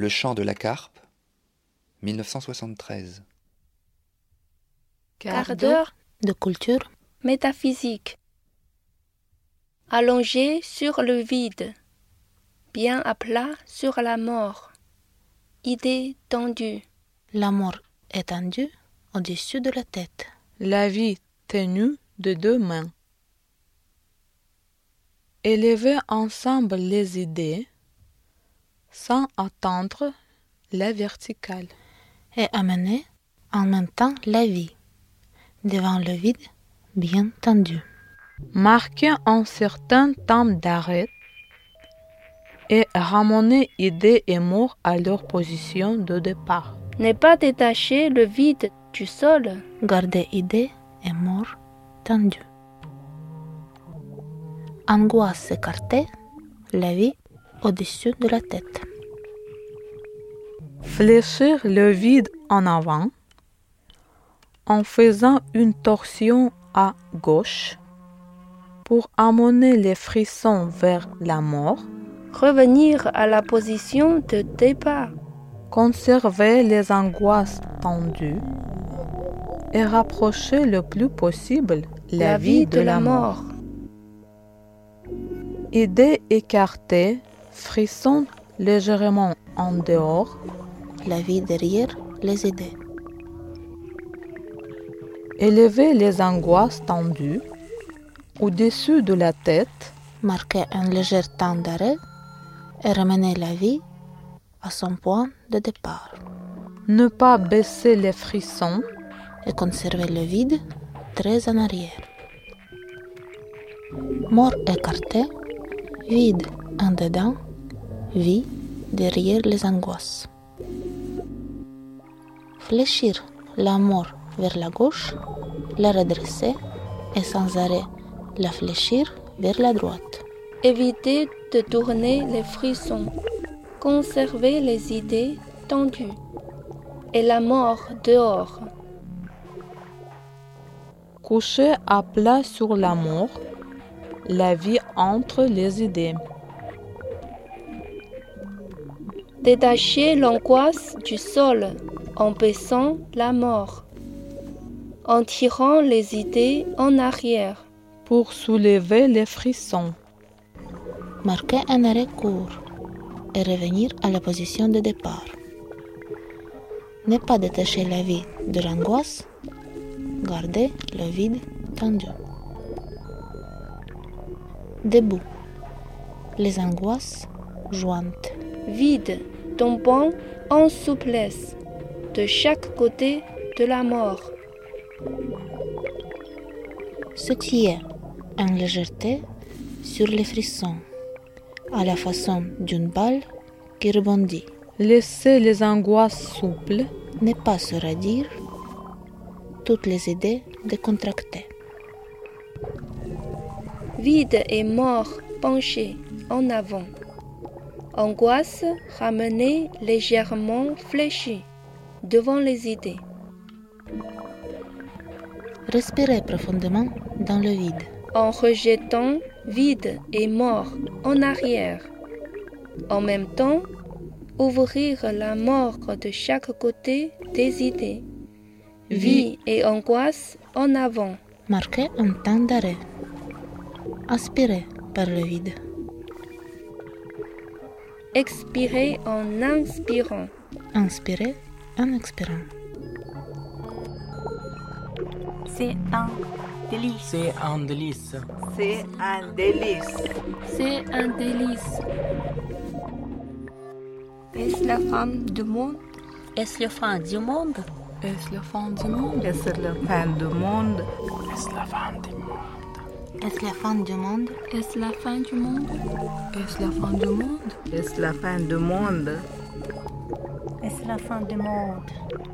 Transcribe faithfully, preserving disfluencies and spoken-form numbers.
Le chant de la carpe, dix-neuf cent soixante-treize. Quart d'heure de culture métaphysique. Allongé sur le vide, bien à plat sur la mort, idée tendue. La mort étendue au-dessus de la tête. La vie tenue de deux mains. Élever ensemble les idées sans attendre la verticale. Et amener en même temps la vie devant le vide bien tendu. Marquer un certain temps d'arrêt et ramener idées et mots à leur position de départ. Ne pas détacher le vide du sol. Garder idées et mots tendus. Angoisse écartée, la vie au-dessus de la tête. Fléchir le vide en avant en faisant une torsion à gauche pour amener les frissons vers la mort. Revenir à la position de départ. Conserver les angoisses tendues et rapprocher le plus possible la, la vie de, de la mort. Idées écartées, frissons légèrement en dehors. La vie derrière les idées. Élever les angoisses tendues au-dessus de la tête. Marquer un léger temps d'arrêt et ramener la vie à son point de départ. Ne pas baisser les frissons et conserver le vide très en arrière. Mort écartée, vide en dedans, vie derrière les angoisses. Fléchir la mort vers la gauche, la redresser et sans arrêt la fléchir vers la droite. Éviter de tourner les frissons, conserver les idées tendues et la mort dehors. Coucher à plat sur la mort, la vie entre les idées. Détacher l'angoisse du sol en baissant la mort, en tirant les idées en arrière. Pour soulever les frissons. Marquer un arrêt court et revenir à la position de départ. Ne pas détacher la vie de l'angoisse, garder le vide tendu. Debout, les angoisses jointes. Vide tombant en souplesse de chaque côté de la mort. Se tient en légèreté sur les frissons, à la façon d'une balle qui rebondit. Laisser les angoisses souples. Ne pas se radir, toutes les idées décontractées. Vide et mort penchés en avant. Angoisse ramenée légèrement fléchie devant les idées. Respirez profondément dans le vide. En rejetant vide et mort en arrière. En même temps, ouvrir la mort de chaque côté des idées. Vie et angoisse en avant. Marquez un temps d'arrêt. Aspirez par le vide. Expirez en inspirant. Inspirez en expirant. C'est un délice. C'est un délice. C'est un délice. C'est un délice. Est-ce la femme du monde? Est-ce la fin du monde? Est-ce la fin du monde? Est-ce la fin du monde? Est-ce la fin du monde? Est-ce la fin du monde? Est-ce la fin du monde? Est-ce la fin du monde? Est-ce la fin du monde? Est-ce la fin du monde?